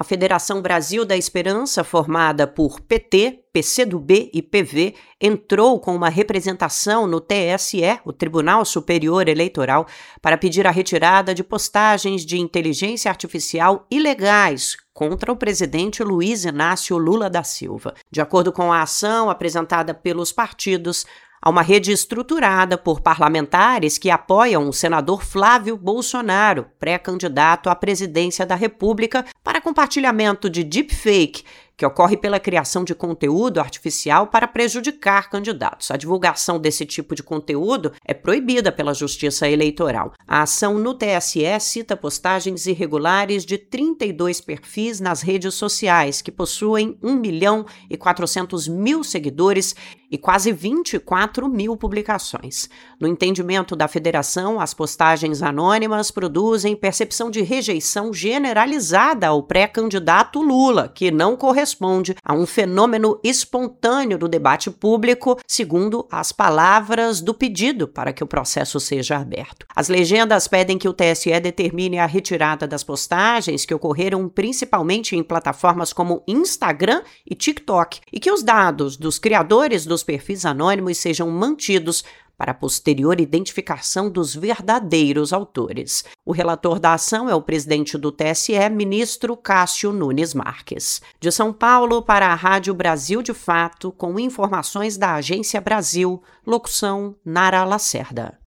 A Federação Brasil da Esperança, formada por PT, PCdoB e PV, entrou com uma representação no TSE, o Tribunal Superior Eleitoral, para pedir a retirada de postagens de inteligência artificial ilegais contra o presidente Luiz Inácio Lula da Silva. De acordo com a ação apresentada pelos partidos, há uma rede estruturada por parlamentares que apoiam o senador Flávio Bolsonaro, pré-candidato à presidência da República, para compartilhamento de deepfake, que ocorre pela criação de conteúdo artificial para prejudicar candidatos. A divulgação desse tipo de conteúdo é proibida pela Justiça Eleitoral. A ação no TSE cita postagens irregulares de 32 perfis nas redes sociais, que possuem 1.400.000 seguidores e quase 24.000 publicações. No entendimento da federação, as postagens anônimas produzem percepção de rejeição generalizada ao pré-candidato Lula, que não corresponde a um fenômeno espontâneo do debate público, segundo as palavras do pedido para que o processo seja aberto. As legendas pedem que o TSE determine a retirada das postagens que ocorreram principalmente em plataformas como Instagram e TikTok e que os dados dos criadores dos perfis anônimos sejam mantidos para a posterior identificação dos verdadeiros autores. O relator da ação é o presidente do TSE, ministro Cássio Nunes Marques. De São Paulo, para a Rádio Brasil de Fato, com informações da Agência Brasil, locução Nara Lacerda.